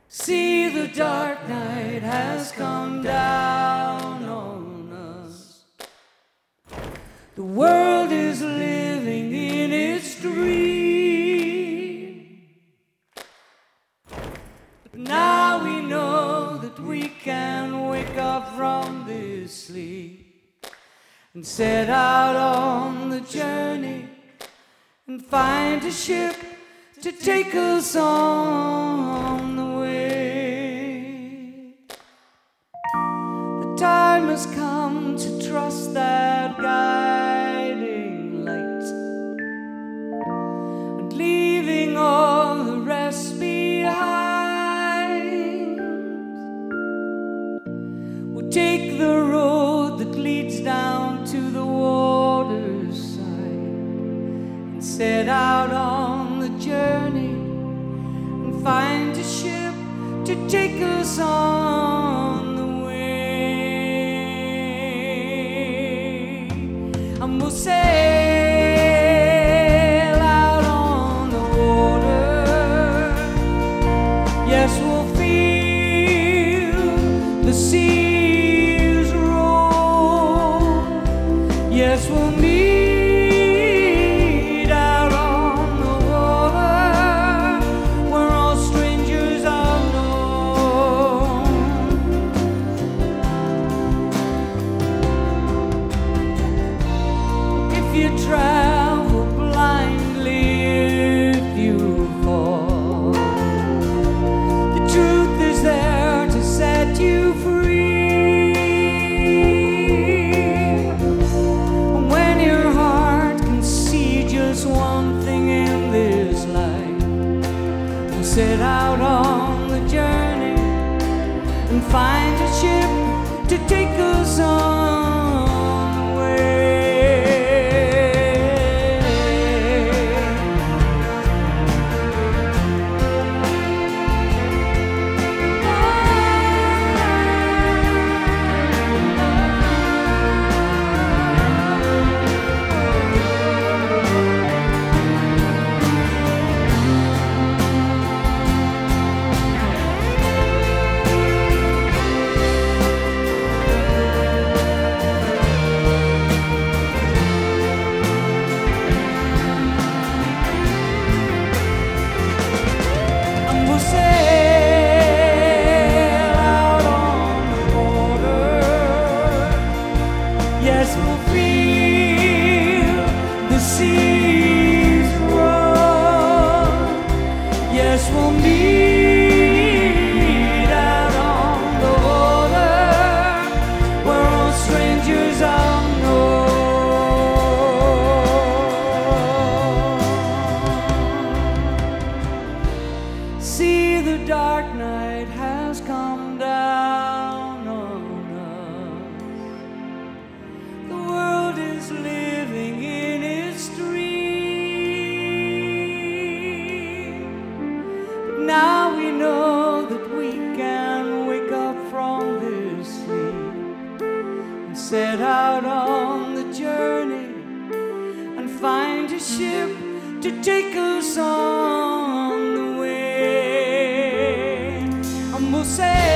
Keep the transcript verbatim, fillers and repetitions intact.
See, the dark night has come down on us. The world is living in its dream. But now we know that we can wake up from this sleep and set out on the journey and find a ship to take us on the way. The time has come to trust that guiding light, and leaving all the rest behind, we'll take the road that leads down to the water's side and set out on the journey and find a ship to take us on the way. And we'll sail out on the water. Yes, we'll feel the seas roll. Yes, we'll meet you travel blindly if you fall. The truth is there to set you free. And when your heart can see just one thing in this life, we'll set out on the journey and find a ship to take us on. Yes, we'll feel the seas roar. Yes, we'll meet out on the water where all strangers are known. See, the dark night has come down on living in its dream. But now we know that we can wake up from this sleep and set out on the journey and find a ship to take us on the way. And we'll say